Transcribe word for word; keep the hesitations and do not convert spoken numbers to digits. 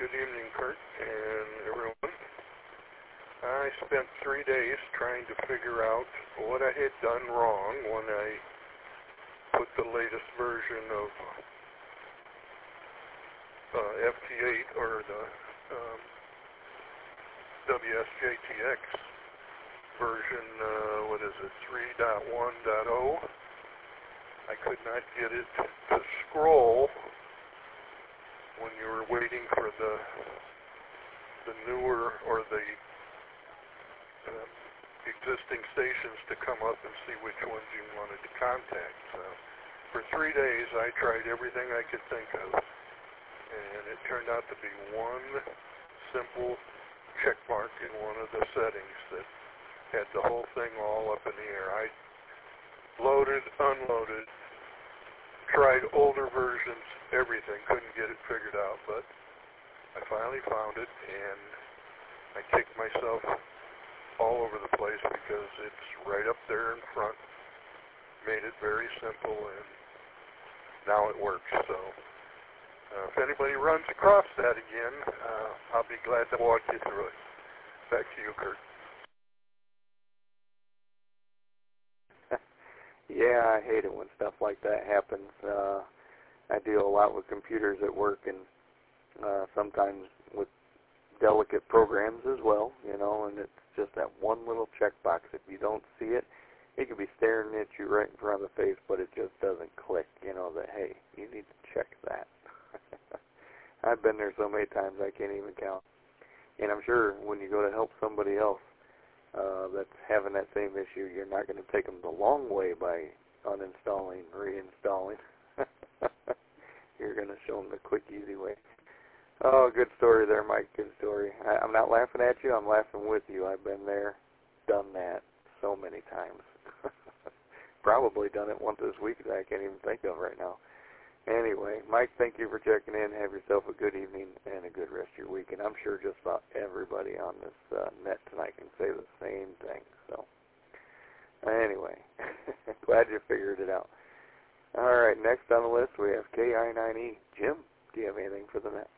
good evening, Kurt and everyone. I spent three days trying to figure out what I had done wrong when I put the latest version of uh, F T eight or the um, W S J T X version, uh, what is it, three point one point oh. I could not get it to scroll when you were waiting for the the newer or the uh, existing stations to come up and see which ones you wanted to contact. So for three days I tried everything I could think of, and it turned out to be one simple check mark in one of the settings that had the whole thing all up in the air. I loaded, unloaded, tried older versions, everything, couldn't get it figured out, but I finally found it, and I kicked myself all over the place because it's right up there in front, made it very simple, and now it works. So uh, if anybody runs across that again, uh, I'll be glad to walk you through it. Back to you, Kurt. Yeah, I hate it when stuff like that happens. Uh, I deal a lot with computers at work, and uh, sometimes with delicate programs as well, you know, and it's just that one little checkbox. If you don't see it, it could be staring at you right in front of the face, but it just doesn't click, you know, that, hey, you need to check that. I've been there so many times I can't even count. And I'm sure when you go to help somebody else uh, that's having that same issue, you're not going to take them the long way by uninstalling, reinstalling. You're going to show them the quick, easy way. Oh, good story there, Mike. Good story. I, I'm not laughing at you. I'm laughing with you. I've been there, done that so many times. Probably done it once this week that I can't even think of right now. Anyway, Mike, thank you for checking in. Have yourself a good evening and a good rest of your week. And I'm sure just about everybody on this uh, net tonight can say the same thing. So, anyway, glad you figured it out. All right, next on the list we have K I nine E. Jim, do you have anything for the net?